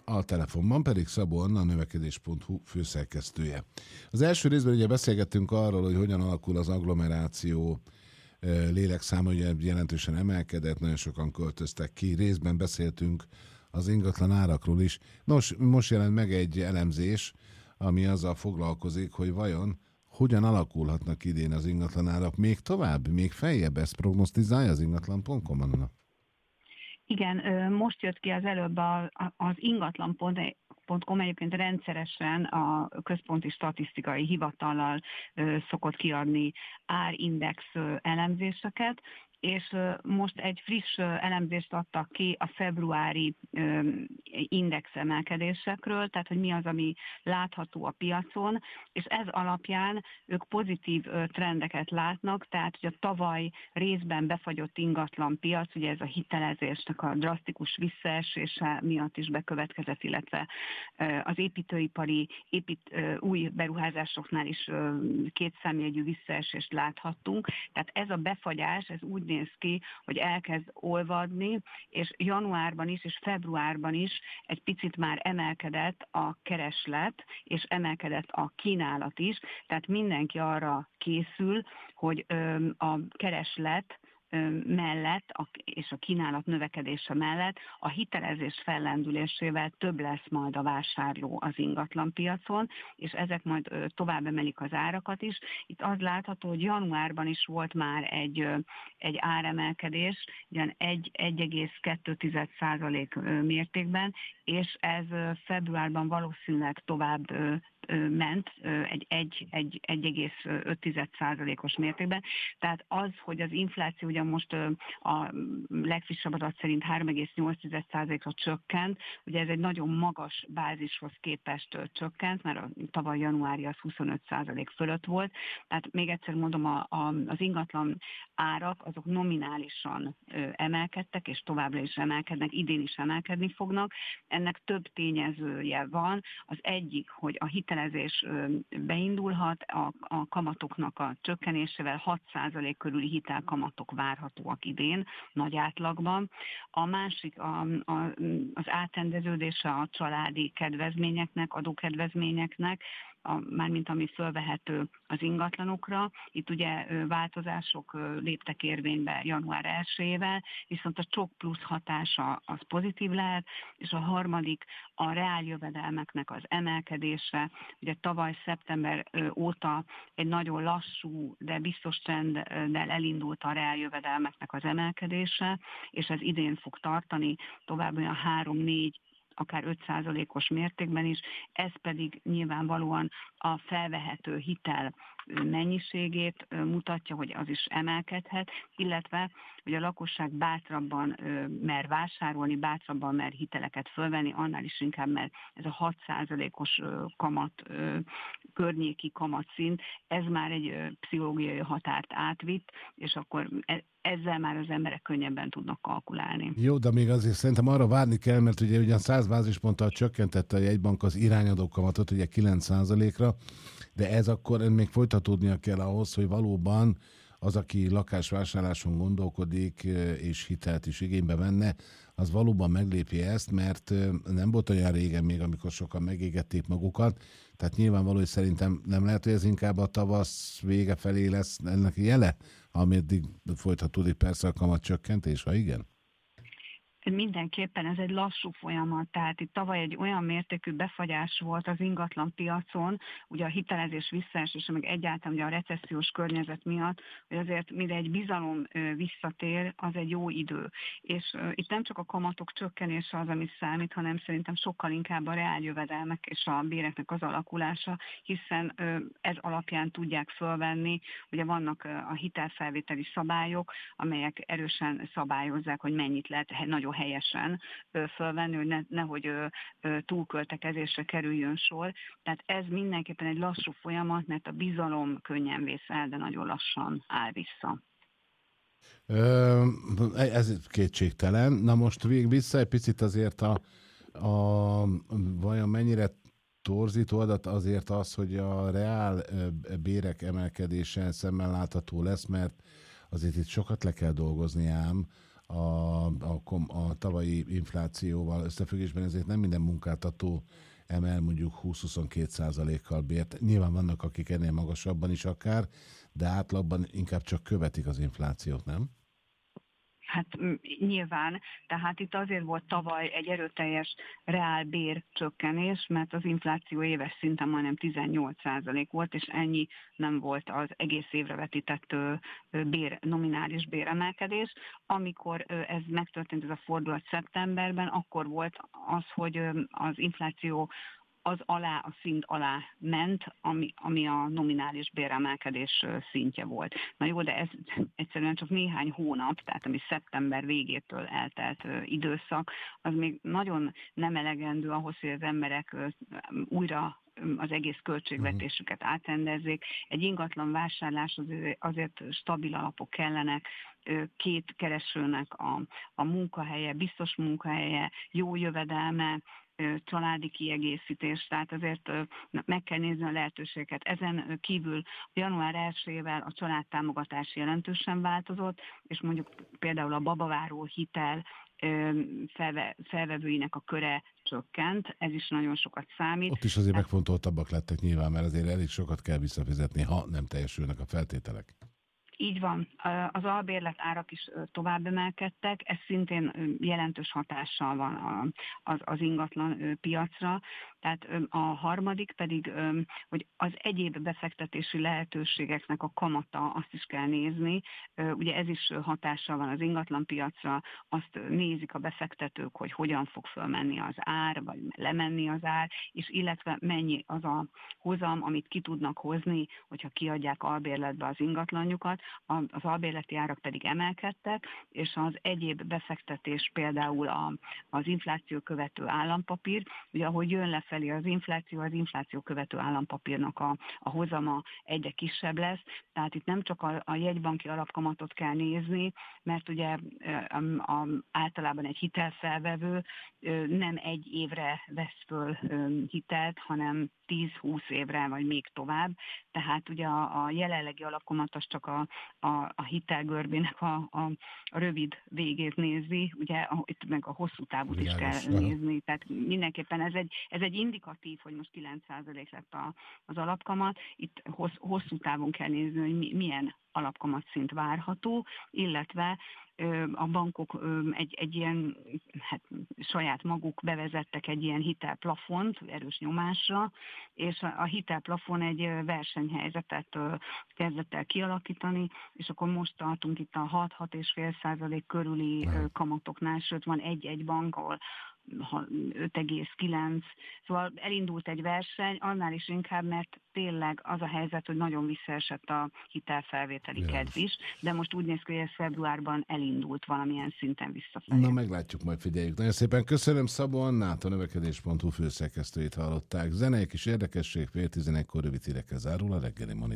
a telefonban pedig Szabó Anna, a növekedés.hu főszerkesztője. Az első részben ugye beszélgettünk arról, hogy hogyan alakul az agglomeráció lélekszáma, ugye jelentősen emelkedett, nagyon sokan költöztek ki, részben beszéltünk az ingatlan árakról is. Nos, most jelent meg egy elemzés, ami azzal foglalkozik, hogy vajon hogyan alakulhatnak idén az ingatlanárak még tovább, még feljebb, ezt prognosztizálja az ingatlan.com, Anna? Igen, most jött ki az előbb az ingatlan.com egyébként rendszeresen a Központi Statisztikai Hivatallal szokott kiadni árindex elemzéseket, és most egy friss elemzést adtak ki a februári index emelkedésekről, tehát hogy mi az, ami látható a piacon, és ez alapján ők pozitív trendeket látnak, tehát hogy a tavaly részben befagyott ingatlan piac, ugye ez a hitelezésnek a drasztikus visszaesése miatt is bekövetkezett, illetve az építőipari új beruházásoknál is kétszámjegyű visszaesést láthattunk, tehát ez a befagyás, ez úgy néz ki, hogy elkezd olvadni, és januárban is, és februárban is egy picit már emelkedett a kereslet, és emelkedett a kínálat is, tehát mindenki arra készül, hogy a kereslet mellett és a kínálat növekedése mellett a hitelezés fellendülésével több lesz majd a vásárló az ingatlanpiacon, és ezek majd tovább emelik az árakat is. Itt az látható, hogy januárban is volt már egy áremelkedés, ugyan 1,2% mértékben, és ez februárban valószínűleg tovább ment egy 1,5%-os mértékben. Tehát az, hogy az infláció ugyan most a legfrissebb adat szerint 3,8%-ra csökkent, ugye ez egy nagyon magas bázishoz képest csökkent, mert a tavaly januári az 25% fölött volt. Tehát még egyszer mondom, az ingatlan árak azok nominálisan emelkedtek, és továbbra is emelkednek, idén is emelkedni fognak. Ennek több tényezője van. Az egyik, hogy a hitelezés beindulhat, a kamatoknak a csökkenésével 6% körüli hitelkamatok várhatóak idén, nagy átlagban. A másik az átrendeződése a családi kedvezményeknek, adókedvezményeknek, mármint ami fölvehető az ingatlanokra. Itt ugye változások léptek érvénybe január 1-ével, viszont a csok plusz hatása az pozitív lehet, és a harmadik a reáljövedelmeknek az emelkedése. Ugye tavaly szeptember óta egy nagyon lassú, de biztos trenddel elindult a reáljövedelmeknek az emelkedése, és ez idén fog tartani tovább olyan 3-4, akár 5%-os mértékben is, ez pedig nyilvánvalóan a felvehető hitel mennyiségét mutatja, hogy az is emelkedhet, illetve, hogy a lakosság bátrabban mer vásárolni, bátrabban mer hiteleket fölvenni, annál is inkább, mert ez a 6%-os kamat, környéki kamatszint, ez már egy pszichológiai határt átvitt, és akkor ezzel már az emberek könnyebben tudnak kalkulálni. Jó, de még azért szerintem arra várni kell, mert ugye ugyan 100 bázisponttal csökkentette a jegybank az irányadó kamatot, ugye 9%-ra, de ez akkor még folytatódnia kell ahhoz, hogy valóban az, aki lakásvásárláson gondolkodik, és hitelt is igénybe venne, az valóban meglépi ezt, mert nem volt olyan régen még, amikor sokan megégették magukat, tehát nyilvánvaló, hogy szerintem nem lehet, hogy ez inkább a tavasz vége felé lesz ennek jele, ameddig folytatódik persze a kamatcsökkentés, ha igen? Mindenképpen ez egy lassú folyamat, tehát itt tavaly egy olyan mértékű befagyás volt az ingatlan piacon, ugye a hitelezés visszaesése, meg egyáltalán ugye a recessziós környezet miatt, hogy azért mire egy bizalom visszatér, az egy jó idő. És itt nem csak a kamatok csökkenése az, ami számít, hanem szerintem sokkal inkább a reáljövedelmek és a béreknek az alakulása, hiszen ez alapján tudják fölvenni, ugye vannak a hitelfelvételi szabályok, amelyek erősen szabályozzák, hogy mennyit lehet nagyon helyesen fölvenni, hogy nehogy túlköltekezésre kerüljön sor. Tehát ez mindenképpen egy lassú folyamat, mert a bizalom könnyen vész el, de nagyon lassan áll vissza. Ez kétségtelen. Na most vissza egy picit azért vajon mennyire torzító adat azért az, hogy a reál bérek emelkedése szemmel látható lesz, mert azért itt sokat le kell dolgozni ám a tavalyi inflációval összefüggésben, ezért nem minden munkáltató emel mondjuk 20-22%-kal bért. Nyilván vannak, akik ennél magasabban is akár, de átlagban inkább csak követik az inflációt, nem? Hát nyilván, tehát itt azért volt tavaly egy erőteljes reálbér csökkenés, mert az infláció éves szinten majdnem 18% volt, és ennyi nem volt az egész évre vetített nominális béremelkedés. Amikor ez megtörtént, ez a fordulat szeptemberben, akkor volt az, hogy az infláció az alá, a szint alá ment, ami a nominális béremelkedés szintje volt. Na jó, de ez egyszerűen csak néhány hónap, tehát ami szeptember végétől eltelt időszak, az még nagyon nem elegendő ahhoz, hogy az emberek újra az egész költségvetésüket átrendezzék. Egy ingatlan vásárlás azért stabil alapok kellenek, két keresőnek a munkahelye, biztos munkahelye, jó jövedelme, családi kiegészítés, tehát azért meg kell nézni a lehetőségeket. Ezen kívül január 1-ével a családtámogatás jelentősen változott, és mondjuk például a babaváró hitel felvevőinek a köre csökkent, ez is nagyon sokat számít. Ott is azért megfontoltabbak lettek nyilván, mert azért elég sokat kell visszafizetni, ha nem teljesülnek a feltételek. Így van. Az albérlet árak is tovább emelkedtek, ez szintén jelentős hatással van az ingatlan piacra. Tehát a harmadik pedig, hogy az egyéb befektetési lehetőségeknek a kamata, azt is kell nézni. Ugye ez is hatással van az ingatlan piacra, azt nézik a befektetők, hogy hogyan fog fölmenni az ár, vagy lemenni az ár, és illetve mennyi az a hozam, amit ki tudnak hozni, hogyha kiadják albérletbe az ingatlanjukat. Az albérleti árak pedig emelkedtek, és az egyéb befektetés, például az infláció követő állampapír, ugye ahogy jön lefelé az infláció követő állampapírnak a hozama egyre kisebb lesz, tehát itt nem csak a jegybanki alapkamatot kell nézni, mert ugye általában egy hitelfelvevő nem egy évre vesz föl hitelt, hanem 10-20 évre, vagy még tovább. Tehát ugye a jelenlegi alapkamat az csak a hitelgörbének a rövid végét nézi, ugye itt meg a hosszú távút is kell nézni. Tehát mindenképpen ez egy indikatív, hogy most 9% lett az alapkamat. Itt hosszú távon kell nézni, hogy milyen alapkamatszint várható, illetve a bankok egy ilyen, saját maguk bevezettek egy ilyen hitelplafont erős nyomásra, és a hitelplafon egy versenyhelyzetet kezdett el kialakítani, és akkor most tartunk itt a 6-6,5% körüli kamatoknál, sőt van egy bank, ahol 5,9. Szóval elindult egy verseny, annál is inkább, mert tényleg az a helyzet, hogy nagyon visszaesett a hitelfelvételi kedv is, de most úgy néz ki, hogy ez februárban elindult valamilyen szinten visszafelé. Na, meglátjuk, majd figyeljük. Nagyon szépen köszönöm, Szabó Annát, a növekedés.hu főszerkesztőjét hallották. Zenei kis érdekesség, fél 11-kor rövid hírekkel zárul a reggeli Monitor.